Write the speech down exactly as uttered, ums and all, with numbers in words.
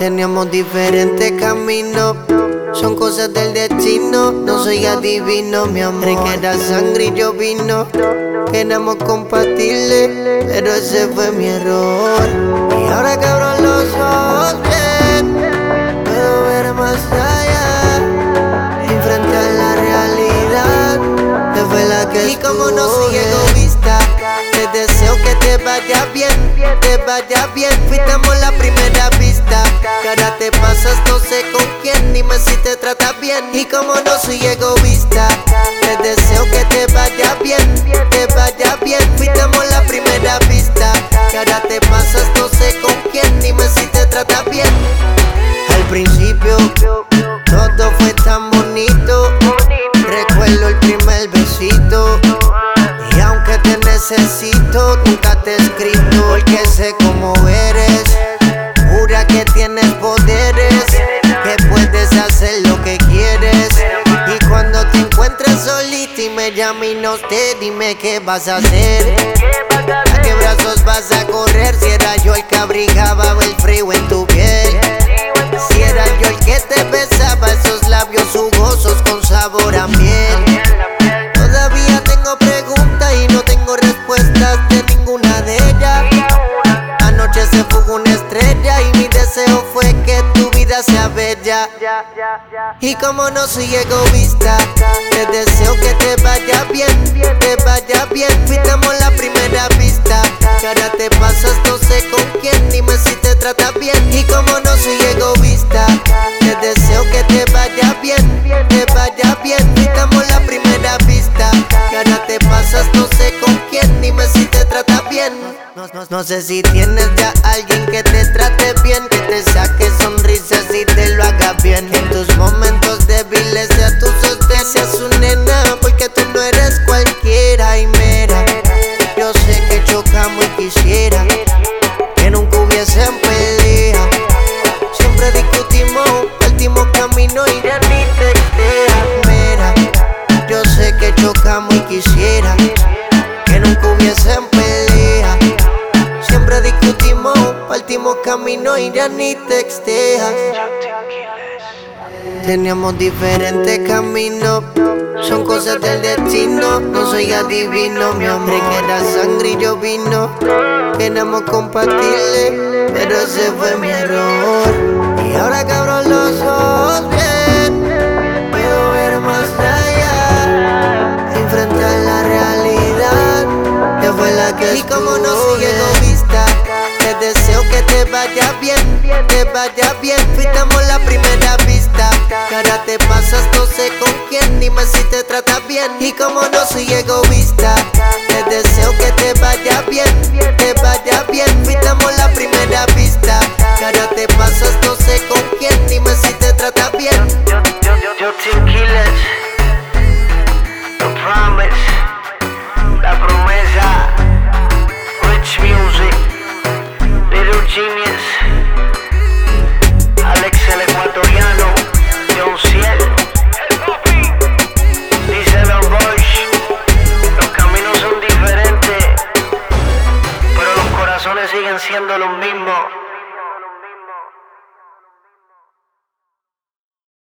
Teníamos diferentes caminos, son cosas del destino. No soy adivino, mi amor. Creí que era sangre y yo vino. Éramos compatibles, pero ese fue mi error. Y ahora que abro los ojos bien, puedo ver más allá, enfrentar la realidad. Que fue la que y como no soy egoísta, te deseo que te vaya bien, te vaya bien. Fuimos la primera vista, que ahora te pasas no sé con quién. Dime si te tratas bien. Y como no soy egoísta, te deseo que te vaya bien, te vaya bien. Fuimos la primera vista, que ahora te pasas no sé con quién. Dime si te tratas bien. Al principio todo fue tan bonito, recuerdo el primer besito. Y aunque te necesito, nunca te he escrito, porque sé cómo eres. Jura que tienes poderes, que puedes hacer lo que quieres. Y cuando te encuentres solita y me llames y no te, dime qué vas a hacer. ¿A qué brazos vas a correr? Si era yo el que abrigaba el frío en tu piel. Si era yo el que te besaba esos labios jugosos con sabor a miel. Todavía tengo preguntas y no tengo respuestas de ninguna de ellas. Anoche se fugó una estrella y mi deseo fue que tu vida sea bella. Y como no soy egoísta, te deseo que te vaya bien, te vaya bien. Fuimos la primera vista, que ahora te pasas no sé con quién. Dime si te tratas bien. Y como no soy egoísta, te deseo que te vaya bien, te vaya bien. Fuimos la primera vista, que ahora te pasas no sé con quién. Dime si te tratas bien. No, no, no sé si tienes ya alguien que te trate bien, que te saque sonrisas y te lo haga bien. Que en tus momentos débiles sea tu sostén, sea su nena, porque tú no eres cualquiera. Y mira, yo sé que chocamos y quisiera que nunca hubiesen pelea. Siempre discutimos, partimos camino y ya ni te quedas. Mira, yo sé que chocamos y quisiera que nunca hubiesen pelea. Siempre discutimos, partimos camino y ya ni texteas. Teníamos diferentes caminos, son cosas del destino. No soy adivino, mi amor. Creí que era sangre y yo vino. Éramos compatibles, pero ese fue mi error. Y ahora que abro los ojos bien, puedo ver más allá, enfrentar la realidad. Que fue la que y como no soy egoísta, te deseo que te vaya bien, te vaya bien. Fuimos la primera vista, que ahora te pasas no sé con quién. Dime si te tratas bien. Y como no soy egoísta, te deseo que te vaya bien, te vaya bien. Fuimos la primera vista, que ahora te pasas no sé con quién. Dime si te tratas bien. Yo, yo, yo, yo, Team Killers, no promise.